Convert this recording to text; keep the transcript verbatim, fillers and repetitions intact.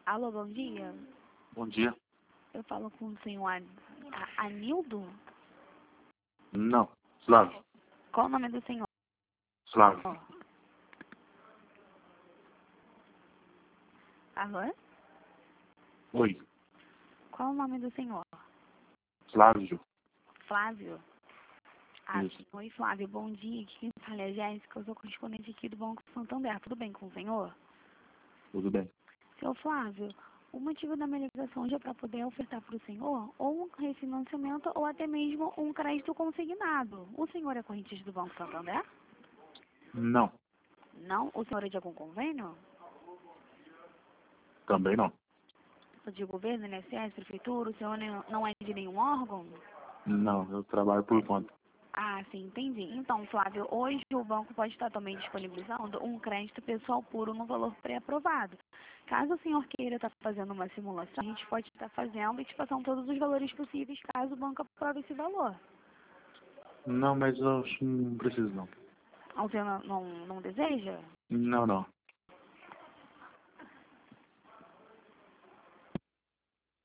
Alô, bom dia. Bom dia. Eu falo com o senhor An- A- Anildo? Não. Flávio. Qual o nome do senhor? Flávio. Alô? Oi. Qual o nome do senhor? Flávio. Flávio? Ah, Isso. oi, Flávio, bom dia. Aqui quem fala é a Jéssica, eu sou correspondente aqui do Banco Santander. Tudo bem com o senhor? Tudo bem. Seu Flávio, o motivo da minha ligação hoje é para poder ofertar para o senhor ou um refinanciamento ou até mesmo um crédito consignado. O senhor é correntista do Banco Santander? Não. Não? O senhor é de algum convênio? Também não. De governo, I N S S, prefeitura? O senhor nem- não é de nenhum órgão? Não, eu trabalho por conta. Ah, sim, entendi. Então, Flávio, hoje o banco pode estar também disponibilizando um crédito pessoal puro no valor pré-aprovado. Caso o senhor queira estar fazendo uma simulação, a gente pode estar fazendo e te passando todos os valores possíveis caso o banco aprove esse valor. Não, mas eu acho que não preciso não. O senhor não, não, não deseja? Não, não.